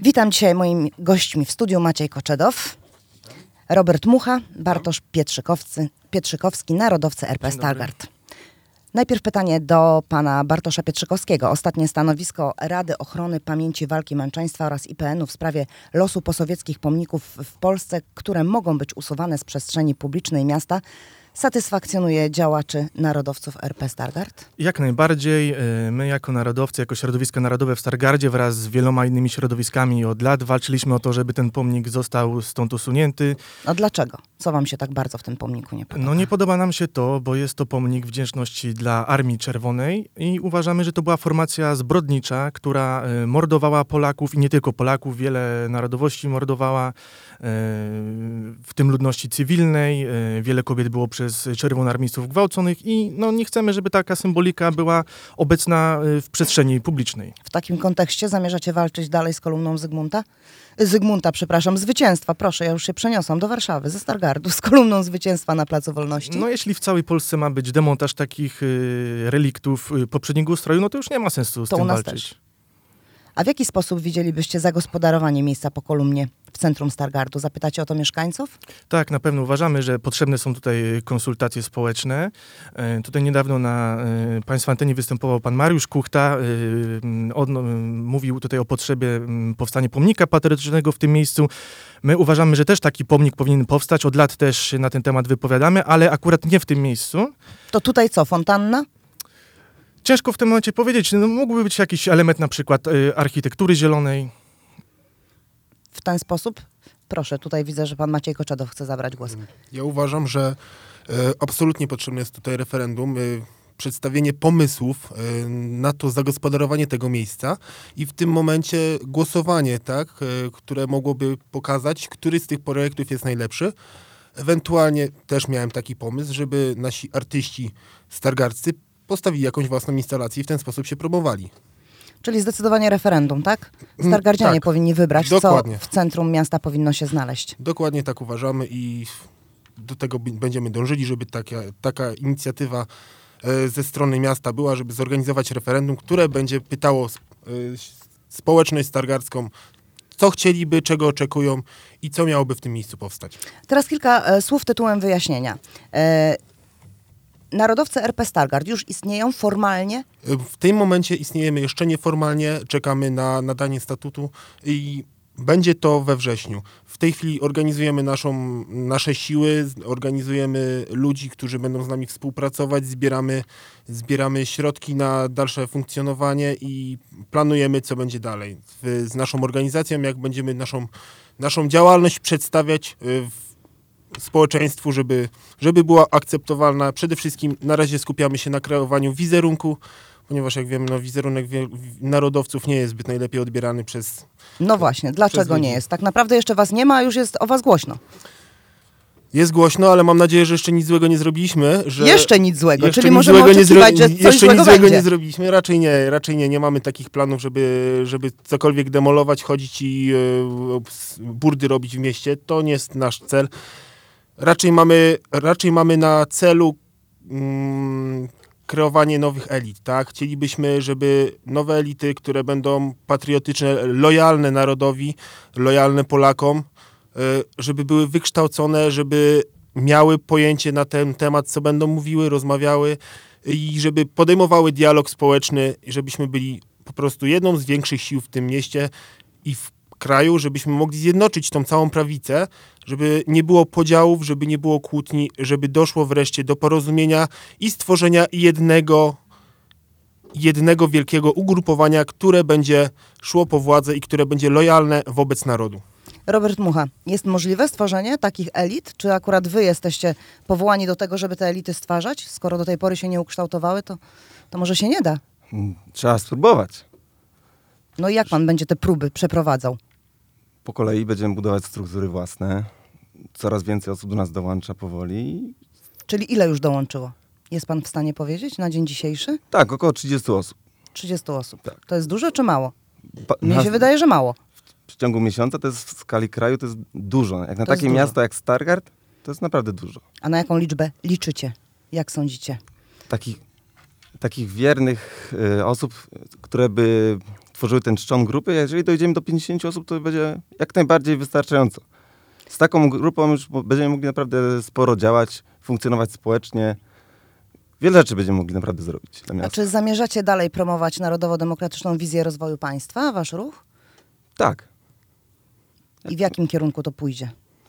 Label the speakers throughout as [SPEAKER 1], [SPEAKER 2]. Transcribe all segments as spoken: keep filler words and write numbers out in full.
[SPEAKER 1] Witam dzisiaj moimi gośćmi w studiu Maciej Koczedow, Robert Mucha, Bartosz Pietrzykowcy, Pietrzykowski, narodowcy R P Stargard. Najpierw pytanie do pana Bartosza Pietrzykowskiego. Ostatnie stanowisko Rady Ochrony Pamięci Walki Męczeństwa oraz I P N u w sprawie losu posowieckich pomników w Polsce, które mogą być usuwane z przestrzeni publicznej miasta, satysfakcjonuje działaczy narodowców R P Stargard?
[SPEAKER 2] Jak najbardziej. My jako narodowcy, jako środowisko narodowe w Stargardzie wraz z wieloma innymi środowiskami od lat walczyliśmy o to, żeby ten pomnik został stąd usunięty.
[SPEAKER 1] No dlaczego? Co wam się tak bardzo w tym pomniku nie podoba?
[SPEAKER 2] No nie podoba nam się to, bo jest to pomnik wdzięczności dla Armii Czerwonej i uważamy, że to była formacja zbrodnicza, która mordowała Polaków i nie tylko Polaków, wiele narodowości mordowała, w tym ludności cywilnej. Wiele kobiet było przez czerwonoarmistów gwałconych i no, nie chcemy, żeby taka symbolika była obecna w przestrzeni publicznej.
[SPEAKER 1] W takim kontekście zamierzacie walczyć dalej z kolumną Zygmunta? Zygmunta, przepraszam, zwycięstwa. Proszę, ja już się przeniosłam do Warszawy, ze Stargardu, z kolumną zwycięstwa na Placu Wolności.
[SPEAKER 2] No jeśli w całej Polsce ma być demontaż takich y, reliktów y, poprzedniego ustroju, no to już nie ma sensu z
[SPEAKER 1] to
[SPEAKER 2] tym
[SPEAKER 1] u nas
[SPEAKER 2] walczyć.
[SPEAKER 1] Też. A w jaki sposób widzielibyście zagospodarowanie miejsca po kolumnie w centrum Stargardu? Zapytacie o to mieszkańców?
[SPEAKER 2] Tak, na pewno uważamy, że potrzebne są tutaj konsultacje społeczne. E, tutaj niedawno na e, państwa antenie występował pan Mariusz Kuchta. E, on e, mówił tutaj o potrzebie m, powstania pomnika patriotycznego w tym miejscu. My uważamy, że też taki pomnik powinien powstać. Od lat też się na ten temat wypowiadamy, ale akurat nie w tym miejscu.
[SPEAKER 1] To tutaj co, fontanna?
[SPEAKER 2] Ciężko w tym momencie powiedzieć. No, mógłby być jakiś element na przykład e, architektury zielonej.
[SPEAKER 1] W ten sposób? Proszę, tutaj widzę, że pan Maciej Koczedow chce zabrać głos.
[SPEAKER 3] Ja uważam, że e, absolutnie potrzebne jest tutaj referendum, e, przedstawienie pomysłów e, na to zagospodarowanie tego miejsca i w tym momencie głosowanie, tak, e, które mogłoby pokazać, który z tych projektów jest najlepszy. Ewentualnie też miałem taki pomysł, żeby nasi artyści stargardzcy postawili jakąś własną instalację i w ten sposób się promowali.
[SPEAKER 1] Czyli zdecydowanie referendum, tak? Stargardzianie
[SPEAKER 3] tak,
[SPEAKER 1] powinni wybrać,
[SPEAKER 3] dokładnie.
[SPEAKER 1] co w centrum miasta powinno się znaleźć.
[SPEAKER 3] Dokładnie tak uważamy i do tego b- będziemy dążyli, żeby taka, taka inicjatywa e, ze strony miasta była, żeby zorganizować referendum, które będzie pytało sp- e, społeczność stargardzką, co chcieliby, czego oczekują i co miałoby w tym miejscu powstać.
[SPEAKER 1] Teraz kilka e, słów tytułem wyjaśnienia. E, Narodowcy R P Stargard już istnieją formalnie?
[SPEAKER 3] W tym momencie istniejemy jeszcze nieformalnie, czekamy na nadanie statutu i będzie to we wrześniu. W tej chwili organizujemy naszą, nasze siły, organizujemy ludzi, którzy będą z nami współpracować, zbieramy, zbieramy środki na dalsze funkcjonowanie i planujemy, co będzie dalej. W, z naszą organizacją, jak będziemy naszą, naszą działalność przedstawiać w społeczeństwu, żeby, żeby była akceptowalna. Przede wszystkim na razie skupiamy się na kreowaniu wizerunku, ponieważ jak wiemy, no, wizerunek wie, narodowców nie jest zbyt najlepiej odbierany przez...
[SPEAKER 1] No właśnie, dlaczego nie jest? Tak naprawdę jeszcze was nie ma, a już jest o was głośno.
[SPEAKER 3] Jest głośno, ale mam nadzieję, że jeszcze nic złego nie zrobiliśmy. Że
[SPEAKER 1] jeszcze nic złego,
[SPEAKER 3] jeszcze
[SPEAKER 1] czyli
[SPEAKER 3] nic
[SPEAKER 1] możemy
[SPEAKER 3] złego
[SPEAKER 1] oczekiwać,
[SPEAKER 3] nie
[SPEAKER 1] że
[SPEAKER 3] zro...
[SPEAKER 1] coś
[SPEAKER 3] Jeszcze
[SPEAKER 1] złego
[SPEAKER 3] nic złego
[SPEAKER 1] będzie.
[SPEAKER 3] nie zrobiliśmy. Raczej nie, raczej nie. Nie mamy takich planów, żeby, żeby cokolwiek demolować, chodzić i e, burdy robić w mieście. To nie jest nasz cel. Raczej mamy, raczej mamy na celu mm, kreowanie nowych elit, tak? Chcielibyśmy, żeby nowe elity, które będą patriotyczne, lojalne narodowi, lojalne Polakom, y, żeby były wykształcone, żeby miały pojęcie na ten temat, co będą mówiły, rozmawiały i żeby podejmowały dialog społeczny, żebyśmy byli po prostu jedną z większych sił w tym mieście i w kraju, żebyśmy mogli zjednoczyć tą całą prawicę, żeby nie było podziałów, żeby nie było kłótni, żeby doszło wreszcie do porozumienia i stworzenia jednego, jednego wielkiego ugrupowania, które będzie szło po władzę i które będzie lojalne wobec narodu.
[SPEAKER 1] Robert Mucha, jest możliwe stworzenie takich elit? Czy akurat wy jesteście powołani do tego, żeby te elity stwarzać? Skoro do tej pory się nie ukształtowały, to, to może się nie da.
[SPEAKER 4] Trzeba spróbować.
[SPEAKER 1] No i jak pan będzie te próby przeprowadzał?
[SPEAKER 4] Po kolei będziemy budować struktury własne. Coraz więcej osób do nas dołącza powoli.
[SPEAKER 1] Czyli ile już dołączyło? Jest pan w stanie powiedzieć na dzień dzisiejszy?
[SPEAKER 4] Tak, około trzydzieści osób.
[SPEAKER 1] trzydzieści osób.
[SPEAKER 4] Tak.
[SPEAKER 1] To jest dużo czy mało?
[SPEAKER 4] Pa-
[SPEAKER 1] Mnie
[SPEAKER 4] na-
[SPEAKER 1] się wydaje, że mało.
[SPEAKER 4] W ciągu miesiąca to jest w skali kraju to jest dużo. Jak na
[SPEAKER 1] To jest
[SPEAKER 4] takie
[SPEAKER 1] dużo.
[SPEAKER 4] miasto jak Stargard, to jest naprawdę dużo.
[SPEAKER 1] A na jaką liczbę liczycie? Jak sądzicie?
[SPEAKER 4] Takich, takich wiernych y, osób, które by tworzyły ten trzon grupy. Jeżeli dojdziemy do pięćdziesięciu osób, to będzie jak najbardziej wystarczająco. Z taką grupą już będziemy mogli naprawdę sporo działać, funkcjonować społecznie. Wiele rzeczy będziemy mogli naprawdę zrobić dla
[SPEAKER 1] A
[SPEAKER 4] miasta.
[SPEAKER 1] czy zamierzacie dalej promować narodowo-demokratyczną wizję rozwoju państwa, wasz ruch?
[SPEAKER 4] Tak.
[SPEAKER 1] I w jakim kierunku to pójdzie?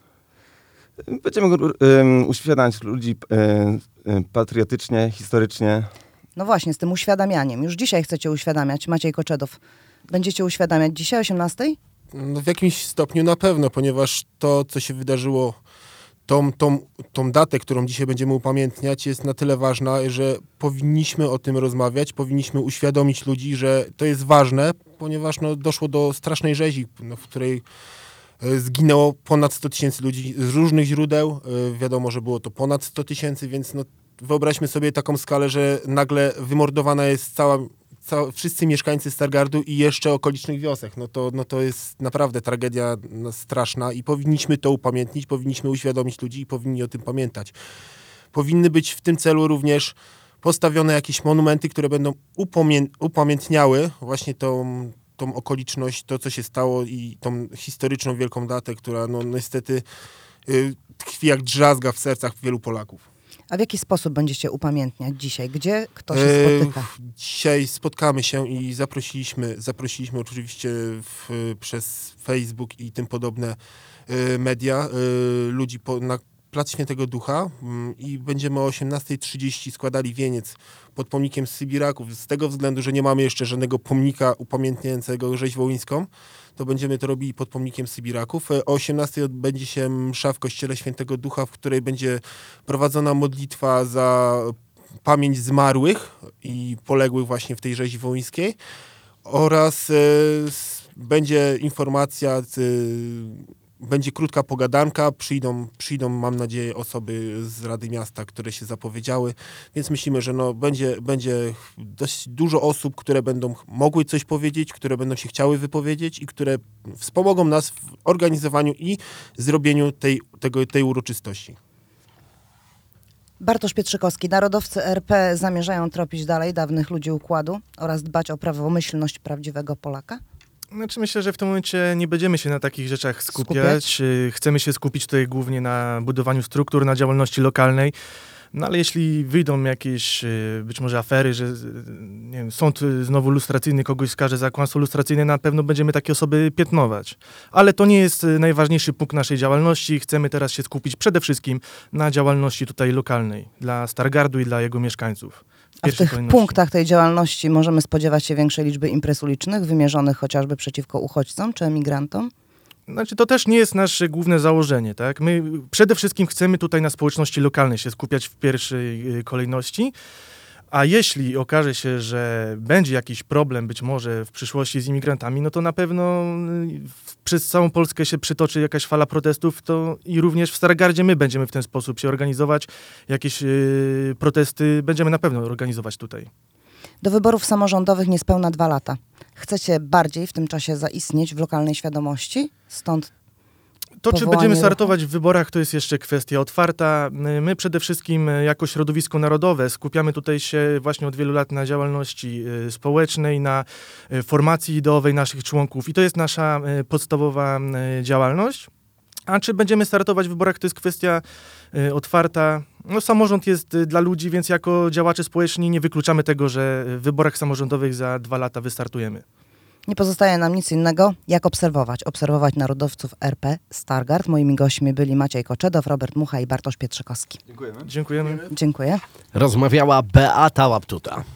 [SPEAKER 4] Będziemy um, uświadamiać ludzi um, um, patriotycznie, historycznie.
[SPEAKER 1] No właśnie, z tym uświadamianiem. Już dzisiaj chcecie uświadamiać. Maciej Koczedow, będziecie uświadamiać dzisiaj o osiemnastej?
[SPEAKER 3] No w jakimś stopniu na pewno, ponieważ to, co się wydarzyło, tą, tą, tą datę, którą dzisiaj będziemy upamiętniać, jest na tyle ważna, że powinniśmy o tym rozmawiać, powinniśmy uświadomić ludzi, że to jest ważne, ponieważ no, doszło do strasznej rzezi, no, w której e, zginęło ponad sto tysięcy ludzi z różnych źródeł. E, wiadomo, że było to ponad sto tysięcy, więc no, wyobraźmy sobie taką skalę, że nagle wymordowana jest cała Ca- wszyscy mieszkańcy Stargardu i jeszcze okolicznych wiosek. No to, no to jest naprawdę tragedia no, straszna i powinniśmy to upamiętnić, powinniśmy uświadomić ludzi i powinni o tym pamiętać. Powinny być w tym celu również postawione jakieś monumenty, które będą upamię- upamiętniały właśnie tą, tą okoliczność, to co się stało i tą historyczną wielką datę, która no niestety y, tkwi jak drzazga w sercach wielu Polaków.
[SPEAKER 1] A w jaki sposób będziecie upamiętniać dzisiaj? Gdzie kto się
[SPEAKER 3] E,
[SPEAKER 1] spotyka?
[SPEAKER 3] Dzisiaj spotkamy się i zaprosiliśmy, zaprosiliśmy oczywiście w, przez Facebook i tym podobne e, media e, ludzi po, na Plac Świętego Ducha m, i będziemy o osiemnastej trzydzieści składali wieniec pod pomnikiem Sybiraków. Z tego względu, że nie mamy jeszcze żadnego pomnika upamiętniającego rzeź wołyńską, to będziemy to robili pod pomnikiem Sybiraków. O osiemnastej odbędzie się msza w Kościele Świętego Ducha, w której będzie prowadzona modlitwa za pamięć zmarłych i poległych właśnie w tej rzezi wołyńskiej oraz e, s, będzie informacja, e, będzie krótka pogadanka, przyjdą, przyjdą, mam nadzieję, osoby z Rady Miasta, które się zapowiedziały, więc myślimy, że no, będzie, będzie dość dużo osób, które będą mogły coś powiedzieć, które będą się chciały wypowiedzieć i które wspomogą nas w organizowaniu i zrobieniu tej, tego, tej uroczystości.
[SPEAKER 1] Bartosz Pietrzykowski, narodowcy R P zamierzają tropić dalej dawnych ludzi układu oraz dbać o prawomyślność prawdziwego Polaka?
[SPEAKER 2] Znaczy myślę, że w tym momencie nie będziemy się na takich rzeczach skupiać.
[SPEAKER 1] Skupiać?
[SPEAKER 2] Y, Chcemy się skupić tutaj głównie na budowaniu struktur, na działalności lokalnej. No ale jeśli wyjdą jakieś y, być może afery, że y, nie wiem, sąd y, znowu lustracyjny kogoś skaże za kłamstwo lustracyjne, na pewno będziemy takie osoby piętnować. Ale to nie jest y, najważniejszy punkt naszej działalności. Chcemy teraz się skupić przede wszystkim na działalności tutaj lokalnej, dla Stargardu i dla jego mieszkańców.
[SPEAKER 1] A w
[SPEAKER 2] pierwszej
[SPEAKER 1] tych
[SPEAKER 2] kolejności.
[SPEAKER 1] punktach tej działalności możemy spodziewać się większej liczby imprez ulicznych, wymierzonych chociażby przeciwko uchodźcom czy emigrantom?
[SPEAKER 2] Znaczy, to też nie jest nasze główne założenie, tak? My przede wszystkim chcemy tutaj na społeczności lokalnej się skupiać w pierwszej y, kolejności, a jeśli okaże się, że będzie jakiś problem być może w przyszłości z imigrantami, no to na pewno y, przez całą Polskę się przytoczy jakaś fala protestów, to i również w Stargardzie my będziemy w ten sposób się organizować, jakieś y, protesty będziemy na pewno organizować tutaj.
[SPEAKER 1] Do wyborów samorządowych niespełna dwa lata. Chcecie bardziej w tym czasie zaistnieć w lokalnej świadomości? Stąd
[SPEAKER 2] To, czy
[SPEAKER 1] powołanie
[SPEAKER 2] będziemy
[SPEAKER 1] ruchu?
[SPEAKER 2] startować w wyborach, to jest jeszcze kwestia otwarta. My przede wszystkim jako środowisko narodowe skupiamy tutaj się właśnie od wielu lat na działalności y, społecznej, na y, formacji ideowej naszych członków i to jest nasza y, podstawowa y, działalność. A czy będziemy startować w wyborach, to jest kwestia y, otwarta. No, samorząd jest y, dla ludzi, więc jako działacze społeczni nie wykluczamy tego, że w wyborach samorządowych za dwa lata wystartujemy.
[SPEAKER 1] nie pozostaje nam nic innego, jak obserwować. Obserwować narodowców R P Stargard. Moimi gośćmi byli Maciej Koczedow, Robert Mucha i Bartosz Pietrzykowski.
[SPEAKER 4] Dziękujemy.
[SPEAKER 2] Dziękujemy.
[SPEAKER 1] Dziękuję.
[SPEAKER 5] Rozmawiała Beata Łaptuta.